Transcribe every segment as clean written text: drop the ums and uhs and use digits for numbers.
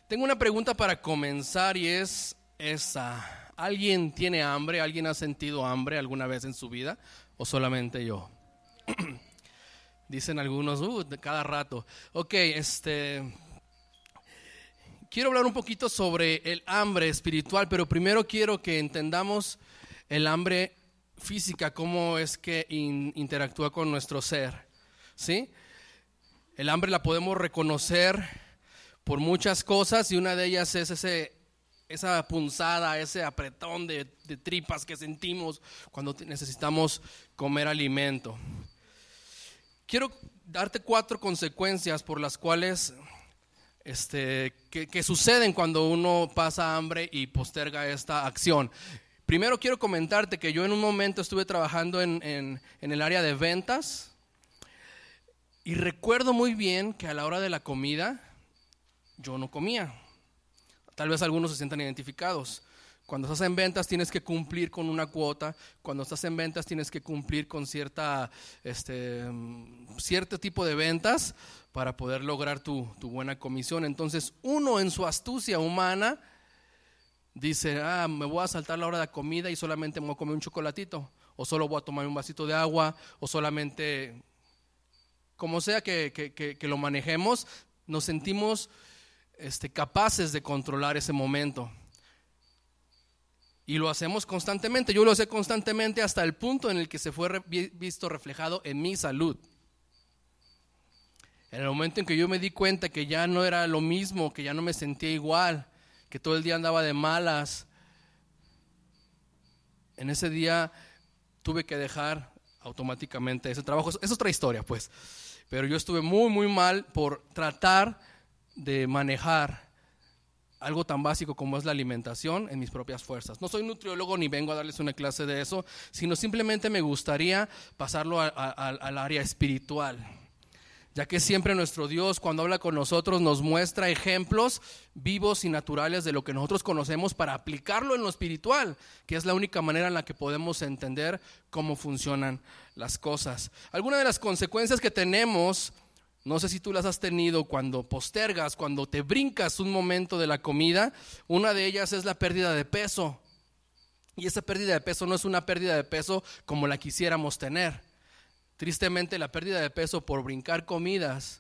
Tengo una pregunta para comenzar y es esa. ¿Alguien tiene hambre? ¿Alguien ha sentido hambre alguna vez en su vida? ¿O solamente yo? Dicen algunos, de cada rato. Ok, quiero hablar un poquito sobre el hambre espiritual, pero primero quiero que entendamos el hambre física, cómo es que interactúa con nuestro ser, ¿sí? El hambre la podemos reconocer por muchas cosas y una de ellas es esa punzada, ese apretón de tripas que sentimos cuando necesitamos comer alimento. Quiero darte 4 consecuencias por las cuales que suceden cuando uno pasa hambre y posterga esta acción. Primero quiero comentarte que yo en un momento estuve trabajando en el área de ventas y recuerdo muy bien que a la hora de la comida yo no comía. Tal vez algunos se sientan identificados. Cuando estás en ventas tienes que cumplir con una cuota. Cuando estás en ventas tienes que cumplir con cierto tipo de ventas para poder lograr tu buena comisión. Entonces uno en su astucia humana dice, me voy a saltar la hora de la comida y solamente me voy a comer un chocolatito, o solo voy a tomar un vasito de agua, o solamente, como sea que lo manejemos, nos sentimos capaces de controlar ese momento. Y lo hacemos constantemente. Yo lo sé constantemente hasta el punto en el que se fue visto reflejado en mi salud. En el momento en que yo me di cuenta que ya no era lo mismo, que ya no me sentía igual, que todo el día andaba de malas, en ese día tuve que dejar automáticamente ese trabajo. Es otra historia, pues. Pero yo estuve muy, muy mal por tratar de manejar algo tan básico como es la alimentación en mis propias fuerzas. No soy nutriólogo ni vengo a darles una clase de eso, sino simplemente me gustaría pasarlo al área espiritual, ya que siempre nuestro Dios, cuando habla con nosotros, nos muestra ejemplos vivos y naturales de lo que nosotros conocemos para aplicarlo en lo espiritual, que es la única manera en la que podemos entender cómo funcionan las cosas. Algunas de las consecuencias que tenemos, no sé si tú las has tenido cuando postergas, cuando te brincas un momento de la comida, una de ellas es la pérdida de peso. Y esa pérdida de peso no es una pérdida de peso como la quisiéramos tener. Tristemente, la pérdida de peso por brincar comidas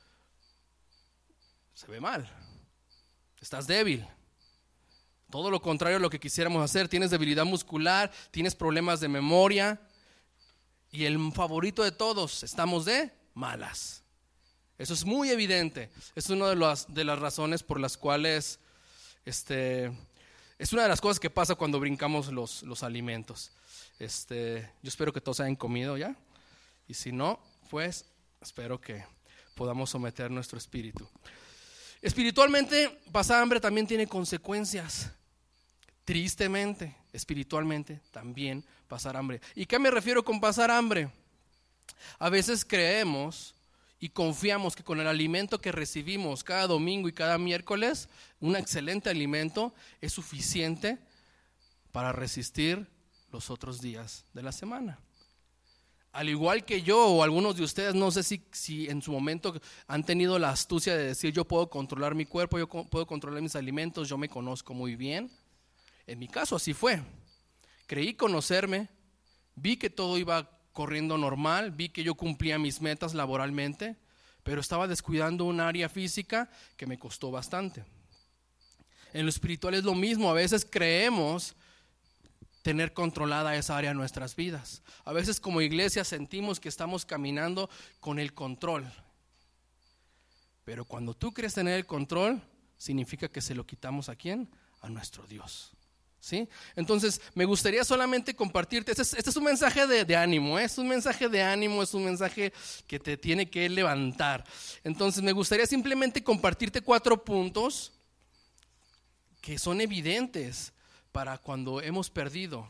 se ve mal. Estás débil. Todo lo contrario a lo que quisiéramos hacer. Tienes debilidad muscular, tienes problemas de memoria. Y el favorito de todos, estamos de malas. Eso es muy evidente. Es una de las razones por las cuales es una de las cosas que pasa cuando brincamos los alimentos. Yo espero que todos hayan comido ya. Y si no, pues espero que podamos someter nuestro espíritu. Espiritualmente, pasar hambre también tiene consecuencias. Tristemente, espiritualmente también pasar hambre. ¿Y qué me refiero con pasar hambre? A veces creemos y confiamos que con el alimento que recibimos cada domingo y cada miércoles, un excelente alimento es suficiente para resistir los otros días de la semana. Al igual que yo o algunos de ustedes, no sé si en su momento han tenido la astucia de decir yo puedo controlar mi cuerpo, yo puedo controlar mis alimentos, yo me conozco muy bien. En mi caso así fue. Creí conocerme, vi que todo iba corriendo normal, vi que yo cumplía mis metas laboralmente, pero estaba descuidando un área física que me costó bastante. En lo espiritual es lo mismo, a veces creemos tener controlada esa área de nuestras vidas. A veces como iglesia sentimos que estamos caminando con el control. Pero cuando tú crees tener el control, significa que se lo quitamos ¿a quién? A nuestro Dios. ¿Sí? Entonces me gustaría solamente compartirte, este es un mensaje de ánimo, es un mensaje de ánimo, es un mensaje que te tiene que levantar. Entonces me gustaría simplemente compartirte 4 puntos que son evidentes para cuando hemos perdido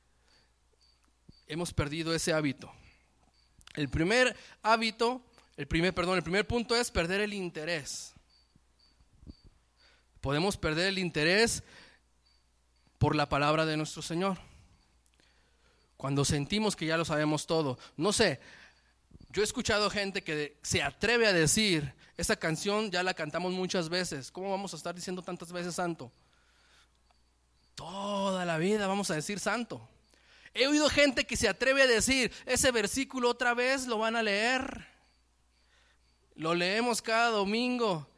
ese hábito. El primer punto es perder el interés. Podemos perder el interés por la palabra de nuestro Señor. Cuando sentimos que ya lo sabemos todo. No sé, yo he escuchado gente que se atreve a decir, Esa canción ya la cantamos muchas veces. ¿Cómo vamos a estar diciendo tantas veces santo? Toda la vida vamos a decir santo. He oído gente que se atreve a decir, ese versículo otra vez lo van a leer. Lo leemos cada domingo.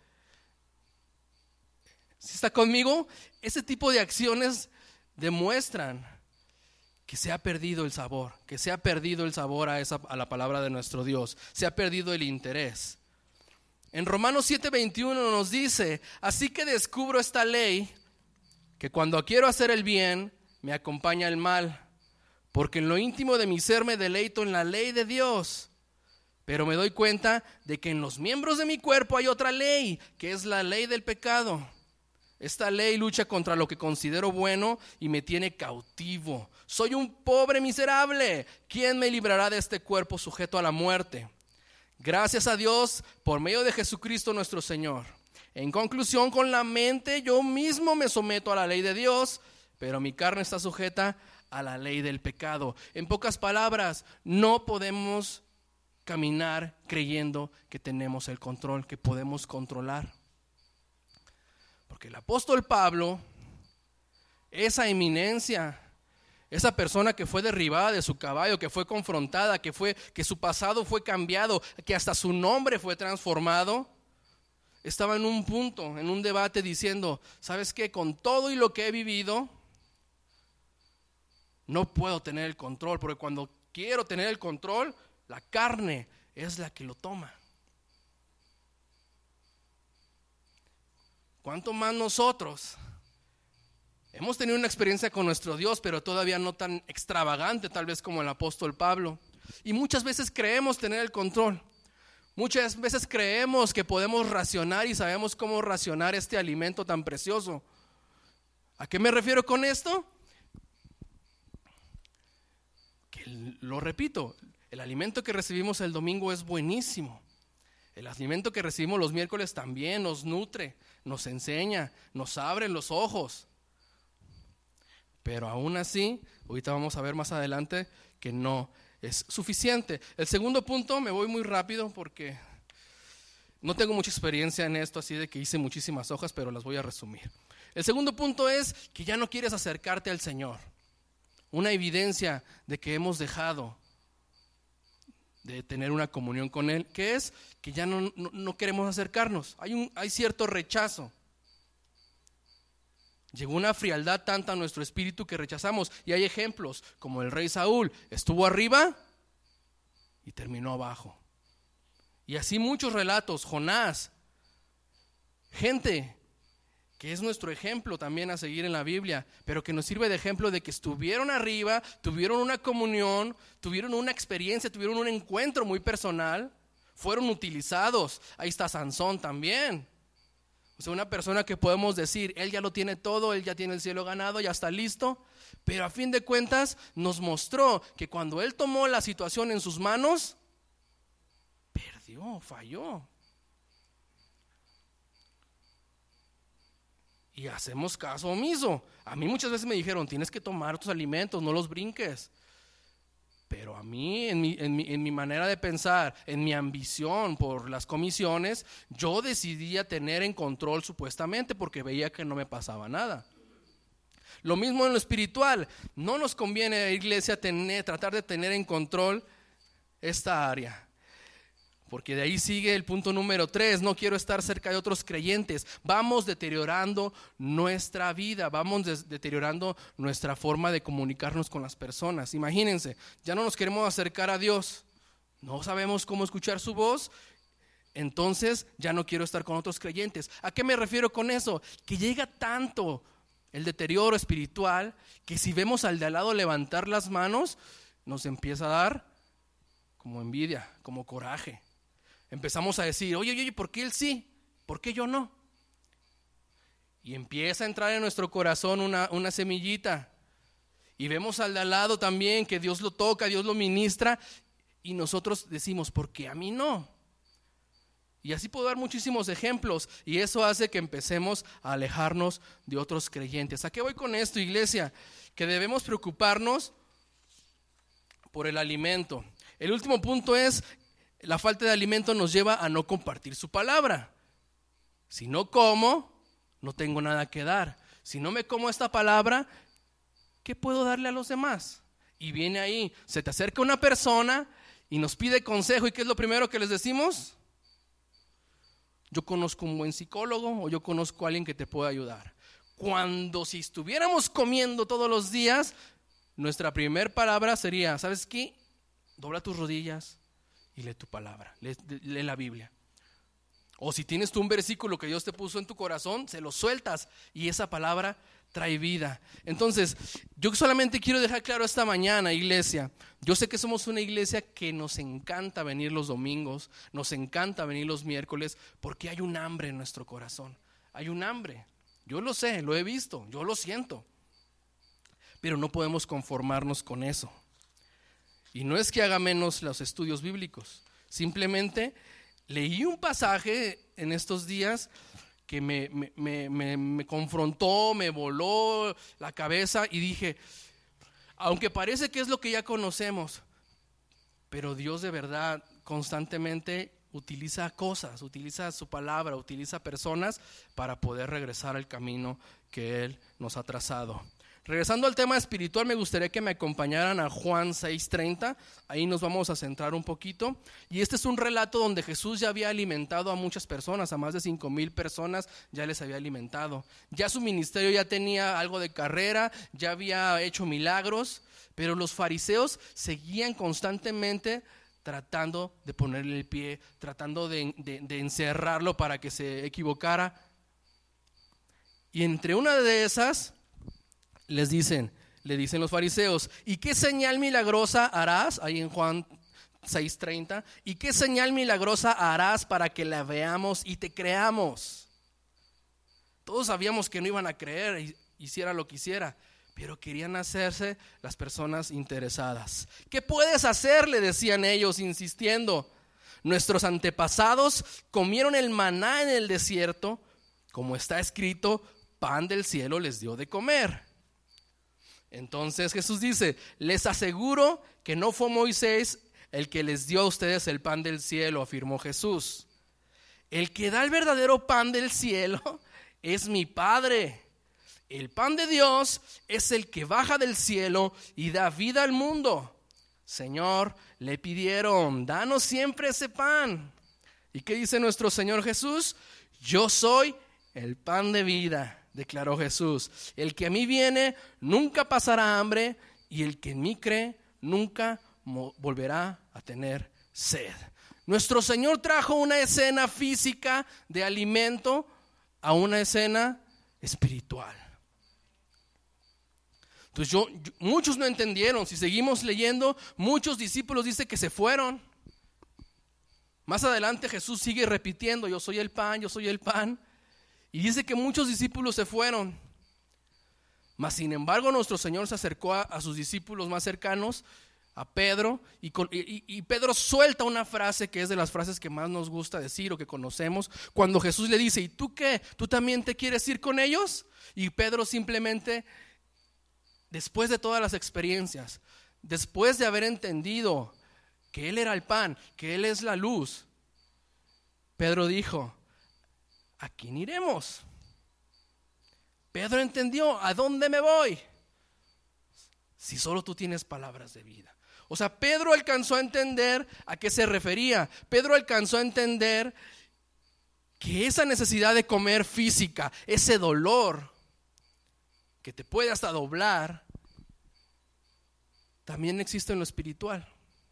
¿Sí está conmigo? Ese tipo de acciones demuestran que se ha perdido el sabor, que se ha perdido el sabor a la palabra de nuestro Dios, se ha perdido el interés. En Romanos 7:21 nos dice, así que descubro esta ley, que cuando quiero hacer el bien, me acompaña el mal, porque en lo íntimo de mi ser me deleito en la ley de Dios, pero me doy cuenta de que en los miembros de mi cuerpo hay otra ley, que es la ley del pecado. Esta ley lucha contra lo que considero bueno y me tiene cautivo. Soy un pobre miserable. ¿Quién me librará de este cuerpo sujeto a la muerte? Gracias a Dios por medio de Jesucristo nuestro Señor. En conclusión, con la mente yo mismo me someto a la ley de Dios, pero mi carne está sujeta a la ley del pecado. En pocas palabras, no podemos caminar creyendo que tenemos el control, que podemos controlar. Porque el apóstol Pablo, esa eminencia, esa persona que fue derribada de su caballo, que fue confrontada, que su pasado fue cambiado, que hasta su nombre fue transformado, estaba en un punto, en un debate diciendo, ¿sabes qué? Con todo y lo que he vivido, no puedo tener el control, porque cuando quiero tener el control, la carne es la que lo toma. ¿Cuánto más nosotros? Hemos tenido una experiencia con nuestro Dios, pero todavía no tan extravagante tal vez como el apóstol Pablo. Y muchas veces creemos tener el control. Muchas veces creemos que podemos racionar y sabemos cómo racionar este alimento tan precioso. ¿A qué me refiero con esto? Que lo repito, el alimento que recibimos el domingo es buenísimo. El alimento que recibimos los miércoles también nos nutre, nos enseña, nos abre los ojos. Pero aún así, ahorita vamos a ver más adelante que no es suficiente. El segundo punto, me voy muy rápido porque no tengo mucha experiencia en esto, así de que hice muchísimas hojas, pero las voy a resumir. El segundo punto es que ya no quieres acercarte al Señor. Una evidencia de que hemos dejado de tener una comunión con Él, que es que ya no queremos acercarnos. Hay cierto rechazo. Llegó una frialdad tanta a nuestro espíritu que rechazamos. Y hay ejemplos, como el rey Saúl, estuvo arriba y terminó abajo. Y así muchos relatos, Jonás, gente que es nuestro ejemplo también a seguir en la Biblia, pero que nos sirve de ejemplo de que estuvieron arriba, tuvieron una comunión, tuvieron una experiencia, tuvieron un encuentro muy personal, fueron utilizados. Ahí está Sansón también. O sea, una persona que podemos decir, él ya lo tiene todo, él ya tiene el cielo ganado, ya está listo, pero a fin de cuentas nos mostró que cuando él tomó la situación en sus manos, perdió, falló. Y hacemos caso omiso. A mí muchas veces me dijeron, tienes que tomar tus alimentos, no los brinques. Pero a mí, en mi manera de pensar, en mi ambición por las comisiones, yo decidía tener en control supuestamente porque veía que no me pasaba nada. Lo mismo en lo espiritual. No nos conviene, iglesia, tratar de tener en control esta área. Porque de ahí sigue el punto número 3, no quiero estar cerca de otros creyentes. Vamos deteriorando nuestra vida, vamos deteriorando nuestra forma de comunicarnos con las personas. Imagínense, ya no nos queremos acercar a Dios, no sabemos cómo escuchar su voz, entonces ya no quiero estar con otros creyentes. ¿A qué me refiero con eso? Que llega tanto el deterioro espiritual que si vemos al de al lado levantar las manos, nos empieza a dar como envidia, como coraje. Empezamos a decir, oye, ¿por qué él sí? ¿Por qué yo no? Y empieza a entrar en nuestro corazón una semillita. Y vemos al de al lado también que Dios lo toca, Dios lo ministra. Y nosotros decimos, ¿por qué a mí no? Y así puedo dar muchísimos ejemplos. Y eso hace que empecemos a alejarnos de otros creyentes. ¿A qué voy con esto, iglesia? Que debemos preocuparnos por el alimento. El último punto es la falta de alimento nos lleva a no compartir su palabra. Si no como, no tengo nada que dar. Si no me como esta palabra, ¿qué puedo darle a los demás? Y viene ahí, se te acerca una persona y nos pide consejo. ¿Y qué es lo primero que les decimos? Yo conozco un buen psicólogo o yo conozco a alguien que te pueda ayudar. Cuando si estuviéramos comiendo todos los días, nuestra primera palabra sería, ¿sabes qué? Dobla tus rodillas y lee tu palabra, lee la Biblia. O si tienes tú un versículo que Dios te puso en tu corazón, se lo sueltas y esa palabra trae vida. Entonces, yo solamente quiero dejar claro esta mañana, iglesia. Yo sé que somos una iglesia que nos encanta venir los domingos, nos encanta venir los miércoles, porque hay un hambre en nuestro corazón. Hay un hambre. Yo lo sé, lo he visto, yo lo siento. Pero no podemos conformarnos con eso. Y no es que haga menos los estudios bíblicos. Simplemente leí un pasaje en estos días que me confrontó, me voló la cabeza y dije, aunque parece que es lo que ya conocemos, pero Dios de verdad constantemente utiliza cosas, utiliza su palabra, utiliza personas para poder regresar al camino que Él nos ha trazado. Regresando al tema espiritual, me gustaría que me acompañaran a Juan 6:30. Ahí nos vamos a centrar un poquito. Y este es un relato donde Jesús ya había alimentado a muchas personas, a más de 5,000 personas ya les había alimentado. Ya su ministerio ya tenía algo de carrera, ya había hecho milagros, pero los fariseos seguían constantemente tratando de ponerle el pie, tratando de encerrarlo para que se equivocara. Y entre una de esas le dicen los fariseos, ¿y qué señal milagrosa harás? Ahí en Juan 6:30, ¿y qué señal milagrosa harás para que la veamos y te creamos? Todos sabíamos que no iban a creer, hiciera lo que hiciera, pero querían hacerse las personas interesadas. ¿Qué puedes hacer?, le decían ellos, insistiendo. Nuestros antepasados comieron el maná en el desierto, como está escrito, pan del cielo les dio de comer. Entonces Jesús dice, les aseguro que no fue Moisés el que les dio a ustedes el pan del cielo, afirmó Jesús. El que da el verdadero pan del cielo es mi Padre. El pan de Dios es el que baja del cielo y da vida al mundo. Señor, le pidieron, danos siempre ese pan. ¿Y qué dice nuestro Señor Jesús? Yo soy el pan de vida, declaró Jesús. El que a mí viene nunca pasará hambre, y el que en mí cree nunca volverá a tener sed. Nuestro Señor trajo una escena física de alimento a una escena espiritual. Entonces muchos no entendieron. Si seguimos leyendo, muchos discípulos dice que se fueron. Más adelante Jesús sigue repitiendo, yo soy el pan, yo soy el pan. Y dice que muchos discípulos se fueron. Mas sin embargo nuestro Señor se acercó a sus discípulos más cercanos, a Pedro, y Pedro suelta una frase que es de las frases que más nos gusta decir o que conocemos, cuando Jesús le dice, ¿y tú qué? ¿Tú también te quieres ir con ellos? Y Pedro simplemente, después de todas las experiencias, después de haber entendido que Él era el pan, que Él es la luz, Pedro dijo, ¿a quién iremos? Pedro entendió, ¿a dónde me voy? Si solo tú tienes palabras de vida. O sea, Pedro alcanzó a entender a qué se refería. Pedro alcanzó a entender que esa necesidad de comer física, ese dolor que te puede hasta doblar, también existe en lo espiritual.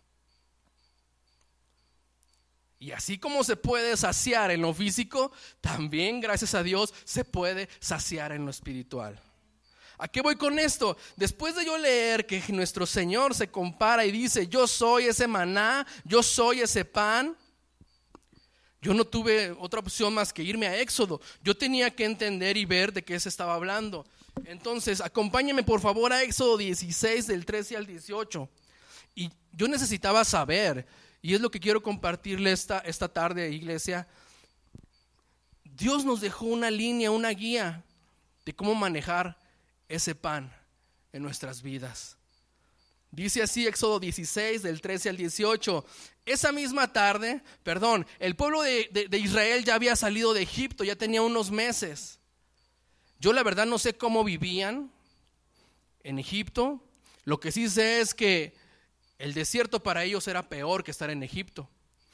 Y así como se puede saciar en lo físico, también, gracias a Dios, se puede saciar en lo espiritual. ¿A qué voy con esto? Después de yo leer que nuestro Señor se compara y dice, yo soy ese maná, yo soy ese pan, yo no tuve otra opción más que irme a Éxodo. Yo tenía que entender y ver de qué se estaba hablando. Entonces, acompáñenme por favor a Éxodo 16, del 13 al 18. Y yo necesitaba saber, y es lo que quiero compartirle esta tarde, iglesia. Dios nos dejó una línea, una guía de cómo manejar ese pan en nuestras vidas. Dice así Éxodo 16 del 13 al 18. Esa misma tarde, el pueblo de Israel ya había salido de Egipto, ya tenía unos meses. Yo la verdad no sé cómo vivían en Egipto. Lo que sí sé es que el desierto para ellos era peor que estar en Egipto.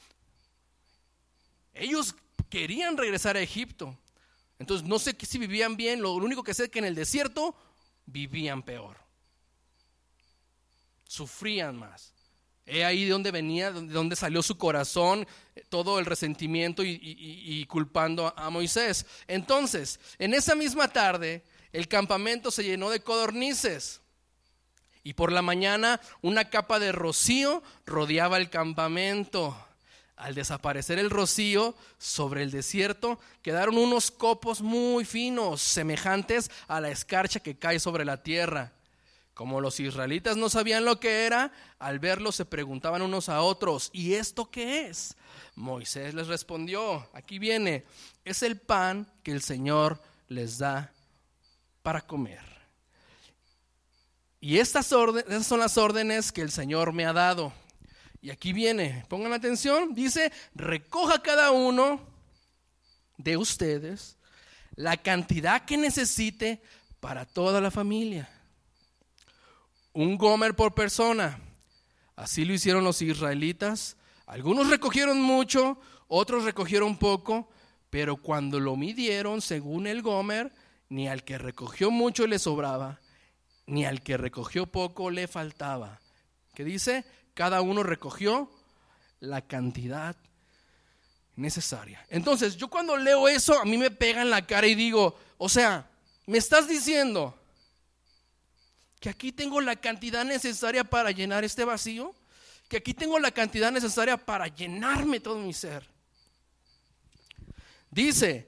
Ellos querían regresar a Egipto. Entonces no sé si vivían bien, lo único que sé es que en el desierto vivían peor. Sufrían más. He ahí de donde venía, de donde salió su corazón, todo el resentimiento y culpando a Moisés. Entonces, en esa misma tarde, el campamento se llenó de codornices. Y por la mañana, una capa de rocío rodeaba el campamento. Al desaparecer el rocío sobre el desierto, quedaron unos copos muy finos, semejantes a la escarcha que cae sobre la tierra. Como los israelitas no sabían lo que era, al verlo se preguntaban unos a otros: ¿y esto qué es? Moisés les respondió, aquí viene, es el pan que el Señor les da para comer. Y esas son las órdenes que el Señor me ha dado. Y aquí viene, pongan atención, dice: recoja cada uno de ustedes la cantidad que necesite para toda la familia. 1 gomer por persona. Así lo hicieron los israelitas. Algunos recogieron mucho, otros recogieron poco, pero cuando lo midieron según el gomer, ni al que recogió mucho le sobraba, ni al que recogió poco le faltaba. ¿Qué dice? Cada uno recogió la cantidad necesaria. Entonces, yo cuando leo eso, a mí me pega en la cara y digo, o sea, ¿me estás diciendo que aquí tengo la cantidad necesaria para llenar este vacío? Que aquí tengo la cantidad necesaria para llenarme todo mi ser. Dice: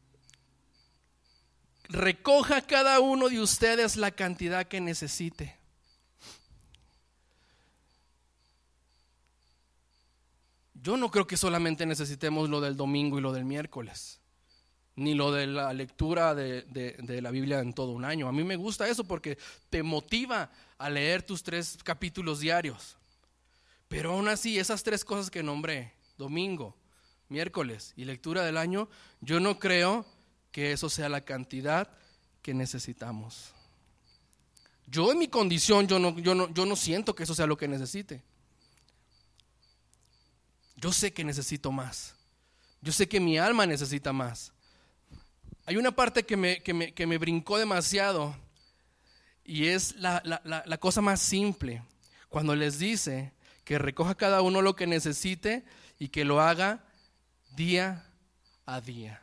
recoja cada uno de ustedes la cantidad que necesite. Yo no creo que solamente necesitemos lo del domingo y lo del miércoles, ni lo de la lectura de la Biblia en todo un año. A mí me gusta eso porque te motiva a leer tus 3 capítulos diarios. Pero aún así, esas 3 cosas que nombré, domingo, miércoles y lectura del año, yo no creo que eso sea la cantidad que necesitamos. Yo en mi condición, yo no siento que eso sea lo que necesite. Yo sé que necesito más. Yo sé que mi alma necesita más. Hay una parte que me brincó demasiado, y es la cosa más simple. Cuando les dice que recoja cada uno lo que necesite y que lo haga día a día.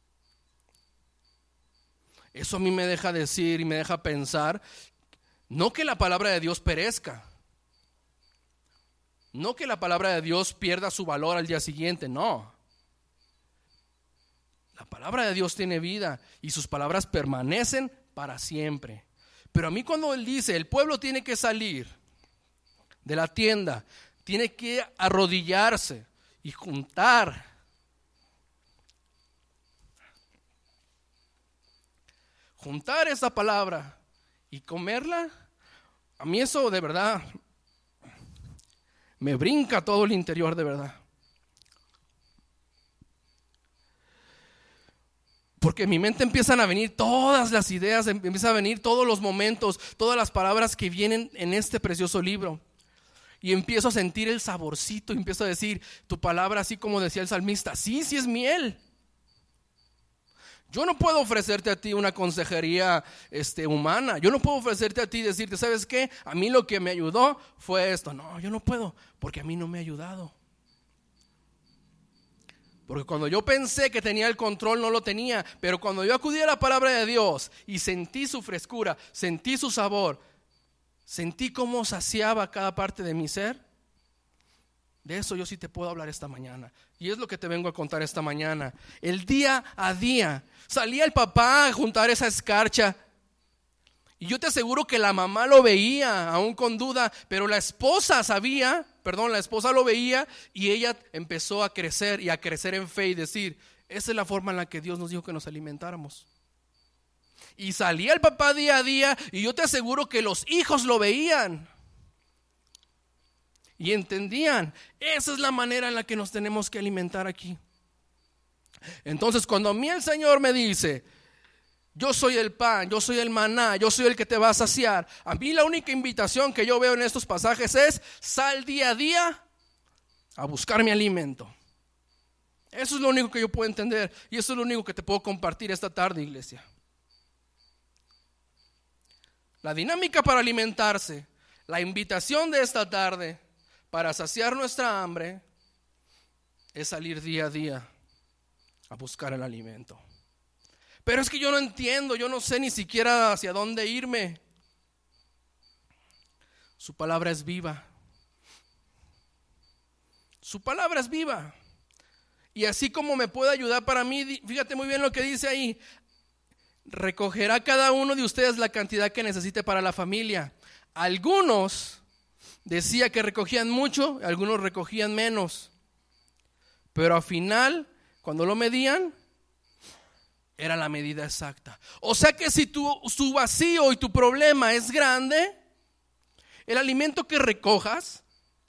Eso a mí me deja decir y me deja pensar, no que la palabra de Dios perezca, no que la palabra de Dios pierda su valor al día siguiente, no. La palabra de Dios tiene vida y sus palabras permanecen para siempre. Pero a mí cuando él dice, el pueblo tiene que salir de la tienda, tiene que arrodillarse y juntar esa palabra y comerla, a mí eso de verdad me brinca todo el interior, de verdad. Porque en mi mente empiezan a venir todas las ideas, empiezan a venir todos los momentos, todas las palabras que vienen en este precioso libro. Y empiezo a sentir el saborcito, y empiezo a decir, tu palabra, así como decía el salmista, sí es miel. Yo no puedo ofrecerte a ti una consejería humana. Yo no puedo ofrecerte a ti y decirte, ¿sabes qué? A mí lo que me ayudó fue esto. No, yo no puedo, porque a mí no me ha ayudado. Porque cuando yo pensé que tenía el control, no lo tenía. Pero cuando yo acudí a la palabra de Dios y sentí su frescura, sentí su sabor, sentí cómo saciaba cada parte de mi ser, de eso yo sí te puedo hablar esta mañana. Y es lo que te vengo a contar esta mañana. El día a día salía el papá a juntar esa escarcha, y yo te aseguro que la mamá lo veía aún con duda, pero la esposa lo veía, y ella empezó a crecer y a crecer en fe y decir, esa es la forma en la que Dios nos dijo que nos alimentáramos. Y salía el papá día a día, y yo te aseguro que los hijos lo veían. y entendían, esa es la manera en la que nos tenemos que alimentar aquí. Entonces, cuando a mí el Señor me dice, yo soy el pan, yo soy el maná, yo soy el que te va a saciar, a mí la única invitación que yo veo en estos pasajes es: sal día a día a buscar mi alimento. Eso es lo único que yo puedo entender, y eso es lo único que te puedo compartir esta tarde, iglesia. La dinámica para alimentarse, la invitación de esta tarde para saciar nuestra hambre, es salir día a día a buscar el alimento. Pero es que yo no entiendo, yo no sé ni siquiera hacia dónde irme. Su palabra es viva. Su palabra es viva. Y así como me puede ayudar para mí, fíjate muy bien lo que dice ahí: recogerá cada uno de ustedes la cantidad que necesite para la familia. Algunos decía que recogían mucho, algunos recogían menos. Pero al final, cuando lo medían, era la medida exacta. O sea que si tu vacío y tu problema es grande, el alimento que recojas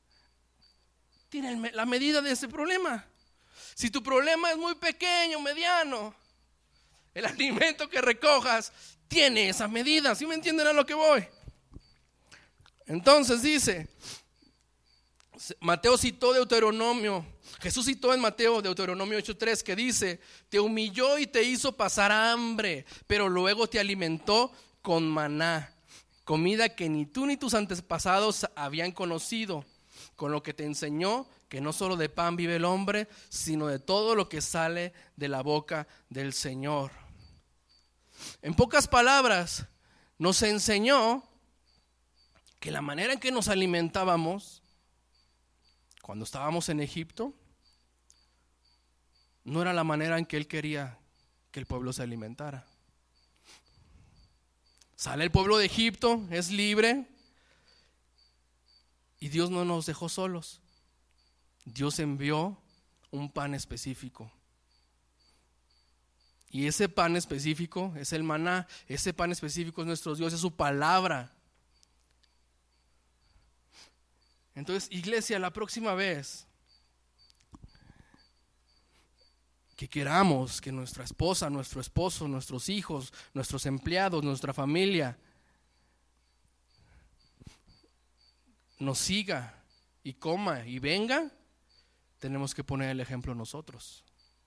tiene la medida de ese problema. Si tu problema es muy pequeño, mediano, el alimento que recojas tiene esa medida. ¿Sí me entienden a lo que voy? Entonces dice, Mateo citó Deuteronomio, Jesús citó en Mateo Deuteronomio 8:3, que dice: te humilló y te hizo pasar hambre, pero luego te alimentó con maná, comida que ni tú ni tus antepasados habían conocido, con lo que te enseñó que no solo de pan vive el hombre, sino de todo lo que sale de la boca del Señor. En pocas palabras, nos enseñó que la manera en que nos alimentábamos cuando estábamos en Egipto no era la manera en que Él quería que el pueblo se alimentara. Sale el pueblo de Egipto, es libre, y Dios no nos dejó solos. Dios envió un pan específico. Y ese pan específico es el maná. Ese pan específico es nuestro Dios, es su palabra. Entonces, iglesia, la próxima vez que queramos que nuestra esposa, nuestro esposo, nuestros hijos, nuestros empleados, nuestra familia nos siga y coma y venga, tenemos que poner el ejemplo nosotros.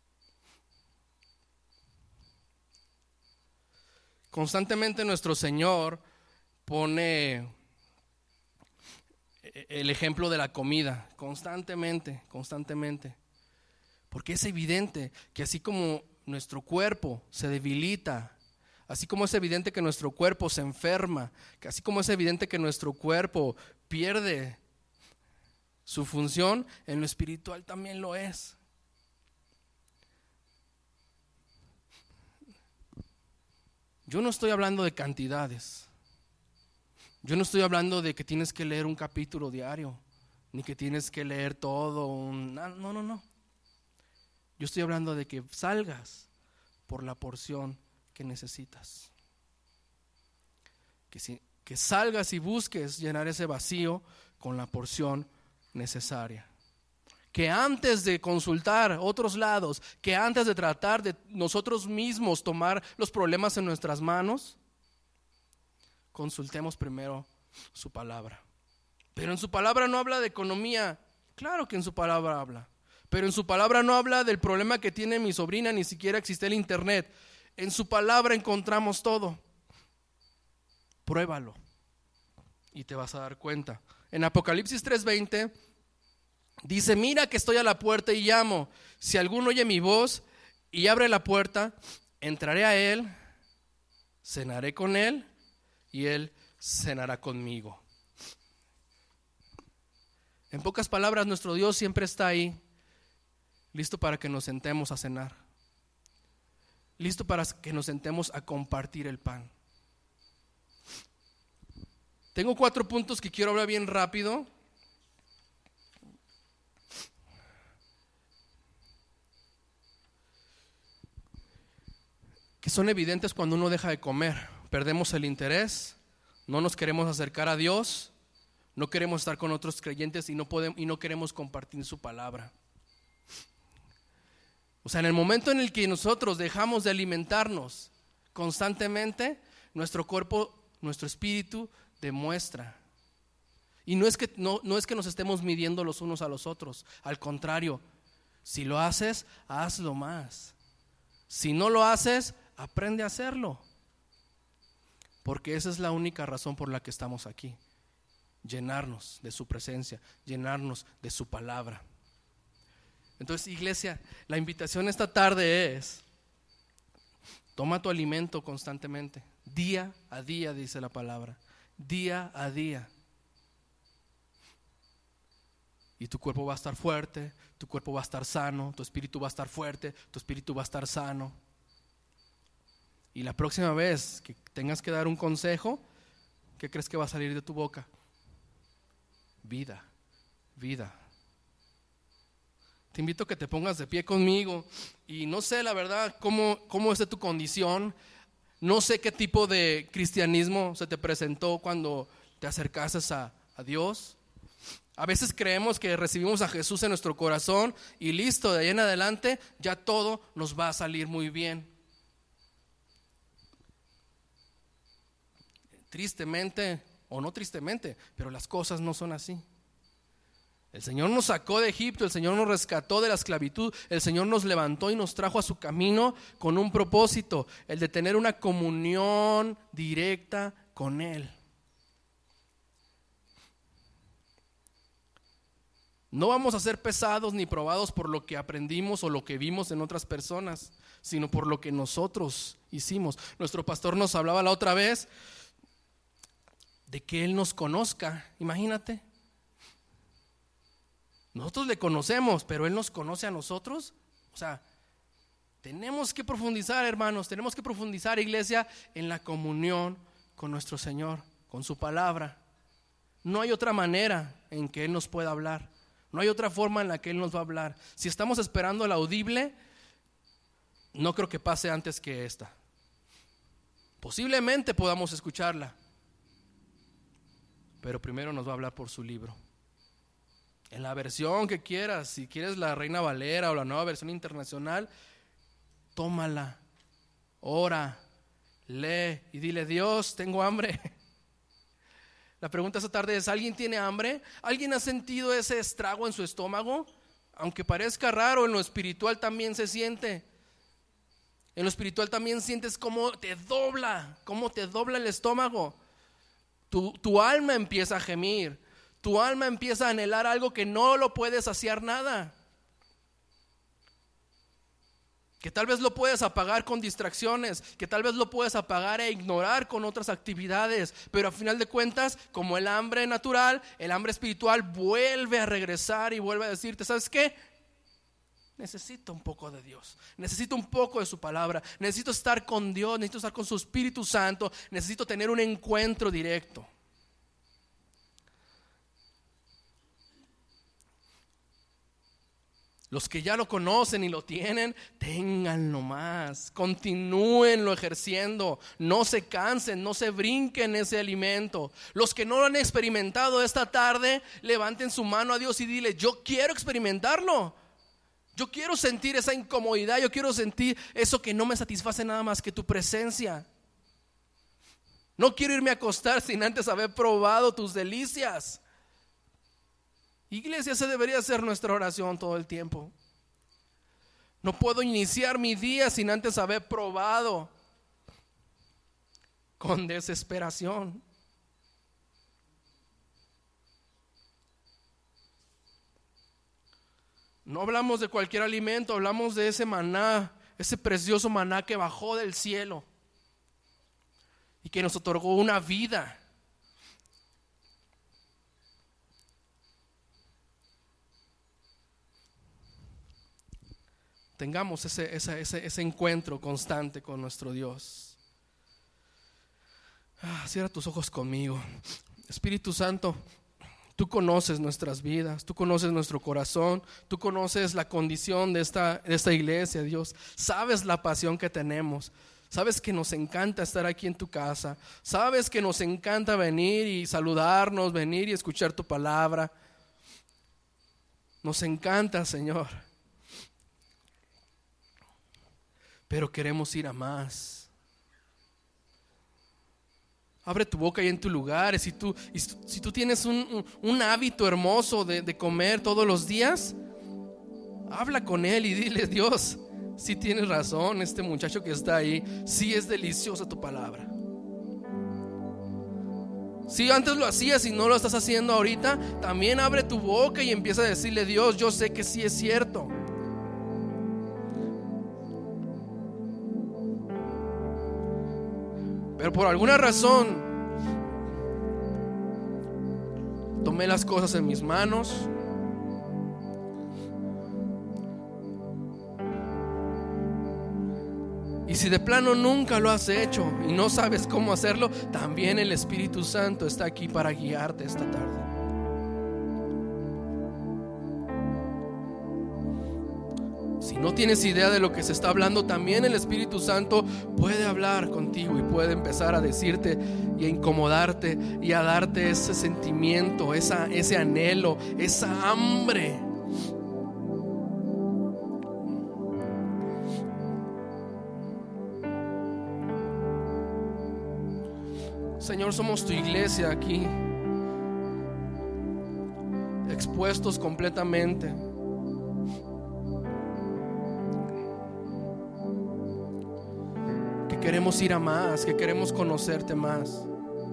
Constantemente nuestro Señor pone el ejemplo de la comida, constantemente. Porque es evidente que así como nuestro cuerpo se debilita, así como es evidente que nuestro cuerpo se enferma, que así como es evidente que nuestro cuerpo pierde su función, en lo espiritual también lo es. Yo no estoy hablando de cantidades. Yo no estoy hablando de que tienes que leer un capítulo diario, ni que tienes que leer todo. No. Yo estoy hablando de que salgas por la porción que necesitas. Que salgas y busques llenar ese vacío con la porción necesaria. Que antes de consultar otros lados, que antes de tratar de nosotros mismos tomar los problemas en nuestras manos, consultemos primero su palabra. Pero en su palabra no habla de economía. Claro que en su palabra habla. Pero en su palabra no habla del problema que tiene mi sobrina, ni siquiera existe el internet. En su palabra encontramos todo. Pruébalo y te vas a dar cuenta. En Apocalipsis 3:20 dice: mira que estoy a la puerta y llamo. Si alguno oye mi voz y abre la puerta, entraré a él, cenaré con él y él cenará conmigo. En pocas palabras, nuestro Dios siempre está ahí, listo para que nos sentemos a cenar, listo para que nos sentemos a compartir el pan. Tengo 4 puntos que quiero hablar bien rápido. Que son evidentes cuando uno deja de comer. Perdemos el interés, no nos queremos acercar a Dios, No queremos estar con otros creyentes y no queremos compartir su palabra. O sea, en el momento en el que nosotros dejamos de alimentarnos constantemente, nuestro cuerpo, nuestro espíritu demuestra. Y no es que nos estemos midiendo los unos a los otros. Al contrario, si lo haces, hazlo más. Si no lo haces, aprende a hacerlo. Porque esa es la única razón por la que estamos aquí. Llenarnos de su presencia, llenarnos de su palabra. Entonces, iglesia, la invitación esta tarde es: toma tu alimento constantemente, día a día, dice la palabra, día a día. Y tu cuerpo va a estar fuerte, tu cuerpo va a estar sano, tu espíritu va a estar fuerte, tu espíritu va a estar sano. Y la próxima vez que tengas que dar un consejo, ¿qué crees que va a salir de tu boca? Vida, vida. Te invito a que te pongas de pie conmigo. Y no sé la verdad cómo es de tu condición. No sé qué tipo de cristianismo se te presentó cuando te acercases a Dios. A veces creemos que recibimos a Jesús en nuestro corazón y listo, de ahí en adelante ya todo nos va a salir muy bien. Tristemente, o no tristemente, pero las cosas no son así. El Señor nos sacó de Egipto, el Señor nos rescató de la esclavitud, el Señor nos levantó y nos trajo a su camino con un propósito, el de tener una comunión directa con Él. No vamos a ser pesados ni probados por lo que aprendimos o lo que vimos en otras personas, sino por lo que nosotros hicimos. Nuestro pastor nos hablaba la otra vez de que Él nos conozca, imagínate. Nosotros le conocemos, pero Él nos conoce a nosotros. O sea, tenemos que profundizar, hermanos, tenemos que profundizar, iglesia, en la comunión con nuestro Señor, con su palabra. No hay otra manera en que Él nos pueda hablar. No hay otra forma en la que Él nos va a hablar. Si estamos esperando el audible, no creo que pase antes que esta. Posiblemente podamos escucharla, pero primero nos va a hablar por su libro. En la versión que quieras, si quieres la Reina Valera o la nueva versión internacional, tómala, ora, lee y dile: Dios, tengo hambre. La pregunta esta tarde es: ¿alguien tiene hambre? ¿Alguien ha sentido ese estrago en su estómago? Aunque parezca raro, en lo espiritual también se siente. En lo espiritual también sientes cómo te dobla el estómago. Tu alma empieza a gemir. Tu alma empieza a anhelar algo que no lo puedes saciar nada. Que tal vez lo puedes apagar con distracciones, que tal vez lo puedes apagar e ignorar con otras actividades, pero a final de cuentas, como el hambre natural, el hambre espiritual vuelve a regresar y vuelve a decirte: ¿sabes qué? Necesito un poco de Dios, necesito un poco de su palabra, necesito estar con Dios, necesito estar con su Espíritu Santo, necesito tener un encuentro directo. Los que ya lo conocen y lo tienen, ténganlo más, continúenlo ejerciendo, no se cansen, no se brinquen ese alimento. Los que no lo han experimentado esta tarde, levanten su mano a Dios y dile: yo quiero experimentarlo. Yo quiero sentir esa incomodidad, yo quiero sentir eso que no me satisface nada más que tu presencia. No quiero irme a acostar sin antes haber probado tus delicias. Iglesia, esa debería ser nuestra oración todo el tiempo. No puedo iniciar mi día sin antes haber probado con desesperación. No hablamos de cualquier alimento, hablamos de ese maná, ese precioso maná que bajó del cielo y que nos otorgó una vida. Tengamos ese encuentro constante con nuestro Dios. Cierra tus ojos conmigo. Espíritu Santo, tú conoces nuestras vidas, tú conoces nuestro corazón, tú conoces la condición de esta iglesia, Dios. Sabes la pasión que tenemos, Sabes que nos encanta estar aquí en tu casa. Sabes que nos encanta venir y saludarnos, venir y escuchar tu palabra. Nos encanta, Señor. Pero queremos ir a más. Abre tu boca ahí en tu lugar. Si tú tienes un hábito hermoso de comer todos los días, habla con Él y dile: Dios, sí tienes razón, este muchacho que está ahí, sí es deliciosa tu palabra. Si antes lo hacías y no lo estás haciendo ahorita, también abre tu boca y empieza a decirle: Dios, yo sé que sí es cierto. Pero por alguna razón tomé las cosas en mis manos. Y si de plano nunca lo has hecho y no sabes cómo hacerlo, también el Espíritu Santo está aquí para guiarte esta tarde. Si no tienes idea de lo que se está hablando, también el Espíritu Santo puede hablar contigo y puede empezar a decirte y a incomodarte y a darte ese sentimiento, ese anhelo, esa hambre. Señor, somos tu iglesia aquí, expuestos completamente. Que queremos ir a más, que queremos conocerte más.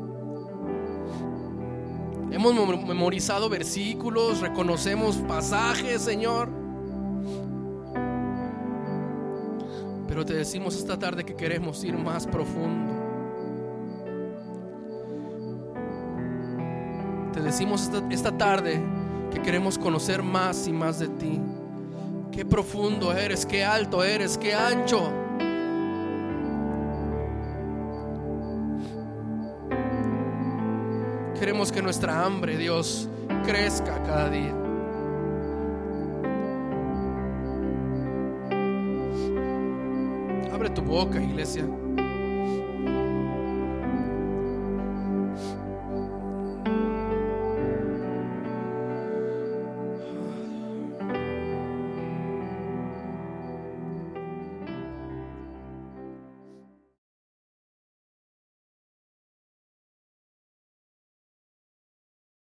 Hemos memorizado versículos, reconocemos pasajes, Señor. Pero te decimos esta tarde que queremos ir más profundo. Te decimos esta tarde que queremos conocer más y más de ti. Qué profundo eres, qué alto eres, qué ancho. Queremos que nuestra hambre, Dios, crezca cada día. Abre tu boca, iglesia.